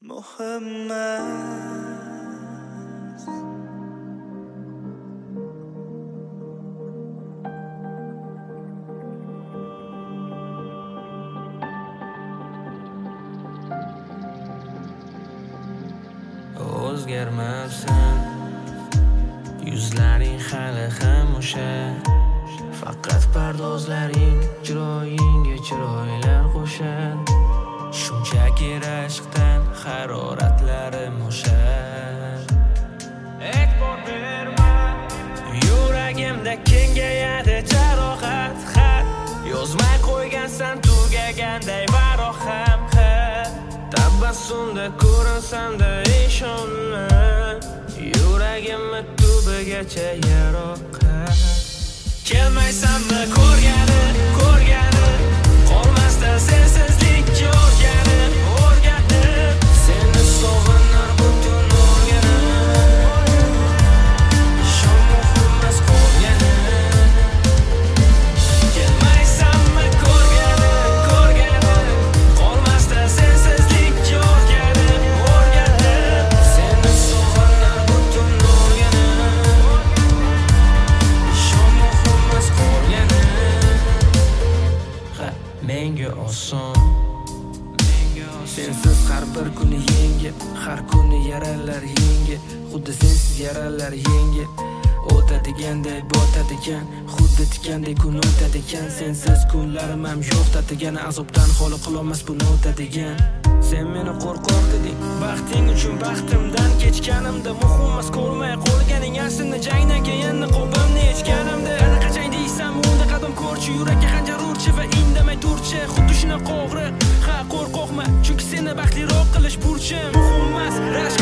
muhimmas. O'zgarmabsan, yuzlaring hali ham o'sha, faqat pardozlaring chiroyingga chiroylar qo'shar. Shunchaki rashqdan haroratlarim o'sha. E'tibor berma, yuragimda kengayadi jarohat, xat yozmay qo'ygansan tugaganday baroham xat. Tabassumda ko'rinsamda ishonma, yuragimni tubigacha yaroqat. Kelmaysanmi ko'rgani, qolmasdan sensizlik o'rganib, seni sog'inar butun o'rganib, ishon muhimmas qolgani. Kelmaysanmi ko'rgani, qolmasdan sensizlik o'rganib, seni sog'inar butun o'rganib, ishon muhimmas qolgani. Menga oson, sensiz har bir kuni yengil, har kuni yaralar yengil, xuddi sensiz yaralar yengil. O'tadiganday botadigan, xuddi tikandek kun o'tadigan. Sensiz kunlarim ham yo'q tatigan, azobdan xoli qilolmas buni o'tadigan. Sen meni qo'rqoq deding, baxting uchun baxtimdan kechganimda muhimmas ko'rmay qolganing. Aslida jangdan keyin niqobimni yechganimda qachon deysan unda qadam ko'rchi, yurakka xanjar urchi va indamay turchi. Xuddi shunaqa og'riq, ha qo'rqoqma, chunki seni baxtliroq qilish burchim. Muhimmas rashq